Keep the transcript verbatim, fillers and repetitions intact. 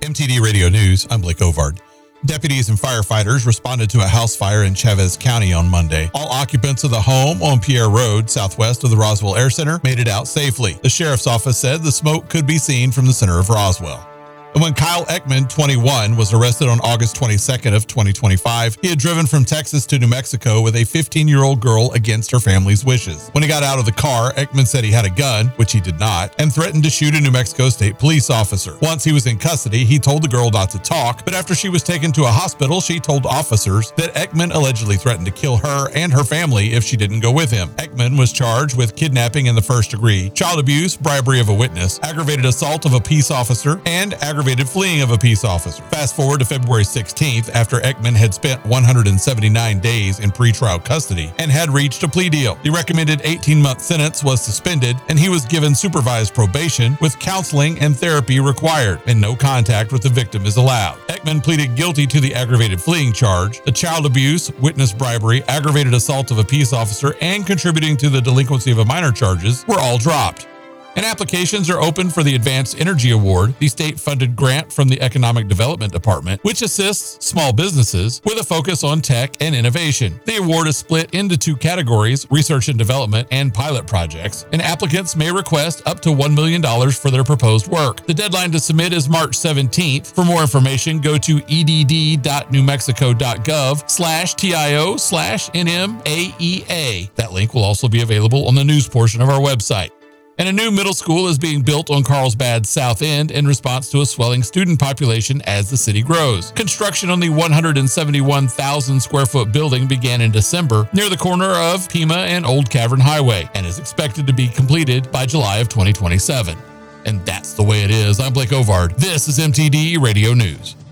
M T D Radio News, I'm Blake Ovard. Deputies and firefighters responded to a house fire in Chavez County on Monday. All occupants of the home on Pierre Road, southwest of the Roswell Air Center, made it out safely. The sheriff's office said the smoke could be seen from the center of Roswell. And when Kyle Ekman, twenty-one, was arrested on August twenty-second of twenty twenty-five, he had driven from Texas to New Mexico with a fifteen-year-old girl against her family's wishes. When he got out of the car, Ekman said he had a gun, which he did not, and threatened to shoot a New Mexico State police officer. Once he was in custody, he told the girl not to talk, but after she was taken to a hospital, she told officers that Ekman allegedly threatened to kill her and her family if she didn't go with him. Ekman was charged with kidnapping in the first degree, child abuse, bribery of a witness, aggravated assault of a peace officer, and aggravated fleeing of a peace officer. Fast forward to February sixteenth, after Ekman had spent one hundred seventy-nine days in pretrial custody and had reached a plea deal. The recommended eighteen-month sentence was suspended, and he was given supervised probation with counseling and therapy required, and no contact with the victim is allowed. Ekman pleaded guilty to the aggravated fleeing charge, the child abuse, witness bribery, aggravated assault of a peace officer, and contributing to the delinquency of a minor charges were all dropped. And applications are open for the Advanced Energy Award, the state-funded grant from the Economic Development Department, which assists small businesses with a focus on tech and innovation. The award is split into two categories, research and development and pilot projects, and applicants may request up to one million dollars for their proposed work. The deadline to submit is March seventeenth. For more information, go to edd.newmexico.gov slash TIO slash NMAEA. That link will also be available on the news portion of our website. And a new middle school is being built on Carlsbad's south end in response to a swelling student population as the city grows. Construction on the one hundred seventy-one thousand square foot building began in December near the corner of Pima and Old Cavern Highway and is expected to be completed by July of twenty twenty-seven. And that's the way it is. I'm Blake Ovard. This is M T D Radio News.